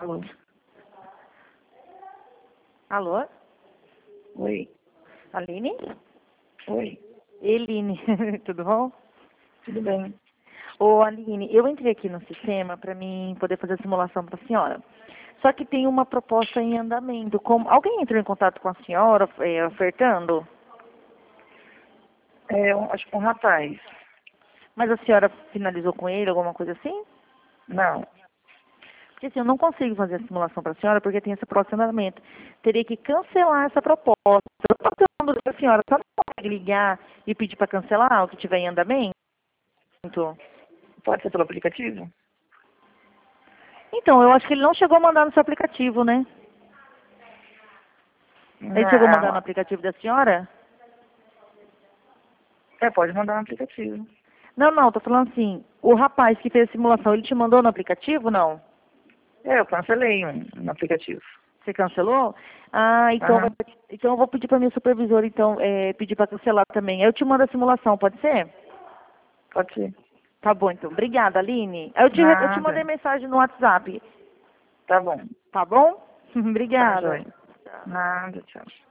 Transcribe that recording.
Alô? Alô? Oi? Aline? Oi? Eline, tudo bom? Tudo bem? Ô, Aline, eu entrei aqui no sistema para mim poder fazer a simulação para a senhora. Só que tem uma proposta em andamento. Alguém entrou em contato com a senhora ofertando? Acho que um rapaz. Mas a senhora finalizou com ele, alguma coisa assim? Não. Porque assim, eu não consigo fazer a simulação para a senhora porque tem essa proposta em andamento. Teria que cancelar essa proposta. Eu estou perguntando para a senhora, a senhora consegue ligar e pedir para cancelar o que tiver em andamento? Pode ser pelo aplicativo? Então, eu acho que ele não chegou a mandar no seu aplicativo, né? Ele chegou a mandar no Não. aplicativo da senhora? Pode mandar no aplicativo. Não, tô falando assim, o rapaz que fez a simulação, ele te mandou no aplicativo, não? Eu cancelei no aplicativo. Você cancelou? Ah, então, Aham. então eu vou pedir para minha supervisora, então, pedir para cancelar também. Eu te mando a simulação, pode ser? Pode ser. Tá bom, então. Obrigada, Aline. Eu te mandei Nada. mensagem no WhatsApp, Tá bom. tá bom? Tá, Obrigada. joia. Nada, tchau.